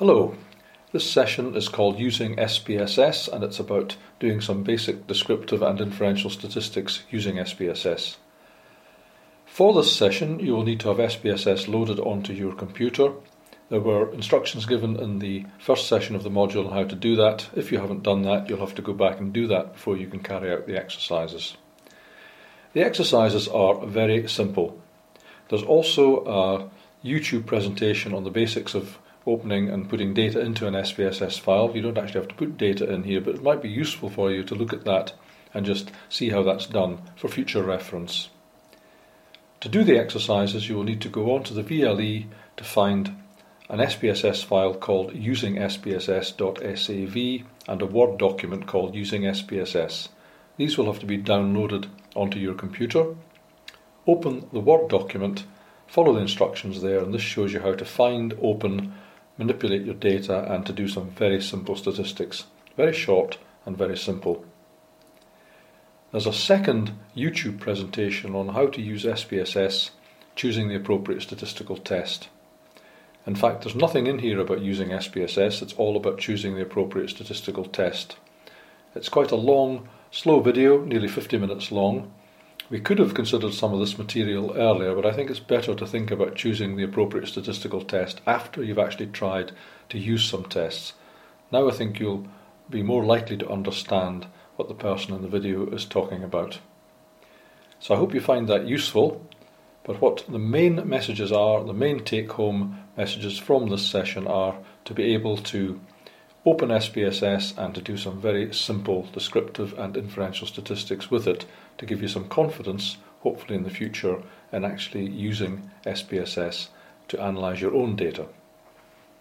Hello, this session is called Using SPSS and it's about doing some basic descriptive and inferential statistics using SPSS. For this session you will need to have SPSS loaded onto your computer. There were instructions given in the first session of the module on how to do that. If you haven't done that, you'll have to go back and do that before you can carry out the exercises. The exercises are very simple. There's also a YouTube presentation on the basics of opening and putting data into an SPSS file. You don't actually have to put data in here, but it might be useful for you to look at that and just see how that's done for future reference. To do the exercises, you will need to go onto the VLE to find an SPSS file called usingspss.sav and a Word document called Using SPSS. These will have to be downloaded onto your computer. Open the Word document, follow the instructions there, and this shows you how to find, open, manipulate your data and to do some very simple statistics. Very short and very simple. There's a second YouTube presentation on how to use SPSS, choosing the appropriate statistical test. In fact, there's nothing in here about using SPSS, it's all about choosing the appropriate statistical test. It's quite a long, slow video, nearly 50 minutes long. We could have considered some of this material earlier, but I think it's better to think about choosing the appropriate statistical test after you've actually tried to use some tests. Now I think you'll be more likely to understand what the person in the video is talking about. So I hope you find that useful, but what the main messages are, the main take-home messages from this session are to be able to open SPSS and to do some very simple descriptive and inferential statistics with it to give you some confidence, hopefully in the future, in actually using SPSS to analyse your own data.